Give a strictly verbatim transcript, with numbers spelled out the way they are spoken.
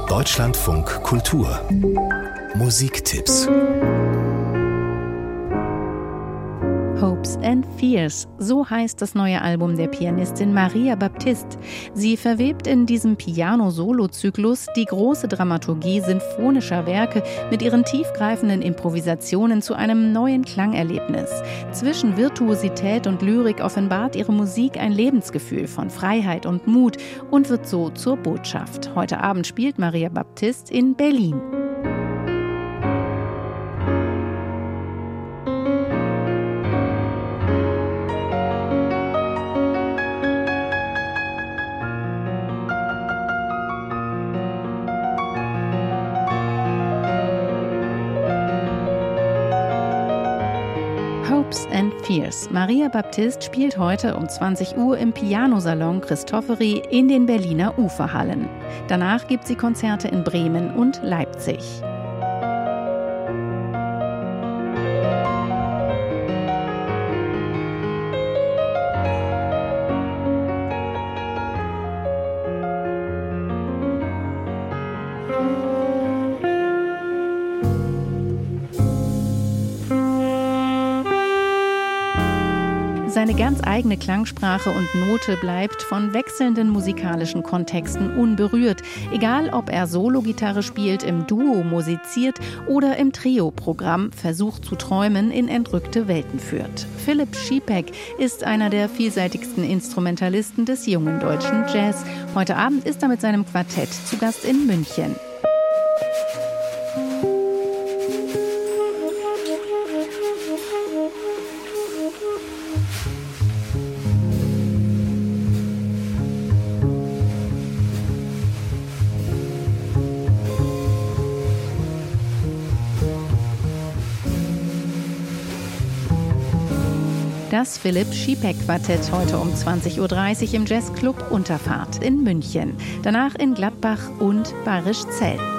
Deutschlandfunk Kultur Musiktipps. Hopes and Fears, so heißt das neue Album der Pianistin Maria Baptiste. Sie verwebt in diesem Piano-Solo-Zyklus die große Dramaturgie sinfonischer Werke mit ihren tiefgreifenden Improvisationen zu einem neuen Klangerlebnis. Zwischen Virtuosität und Lyrik offenbart ihre Musik ein Lebensgefühl von Freiheit und Mut und wird so zur Botschaft. Heute Abend spielt Maria Baptiste in Berlin. Hopes and Fears. Maria Baptiste spielt heute um zwanzig Uhr im Pianosalon Christofori in den Berliner Uferhallen. Danach gibt sie Konzerte in Bremen und Leipzig. Seine ganz eigene Klangsprache und Note bleibt von wechselnden musikalischen Kontexten unberührt, egal ob er Solo-Gitarre spielt, im Duo musiziert oder im Trio-Programm Versuch zu träumen in entrückte Welten führt. Philipp Schiepeck ist einer der vielseitigsten Instrumentalisten des jungen deutschen Jazz. Heute Abend ist er mit seinem Quartett zu Gast in München. Das Philipp Schiepeck-Quartett heute um zwanzig Uhr dreißig im Jazzclub Unterfahrt in München. Danach in Gladbach und Bayerischzell.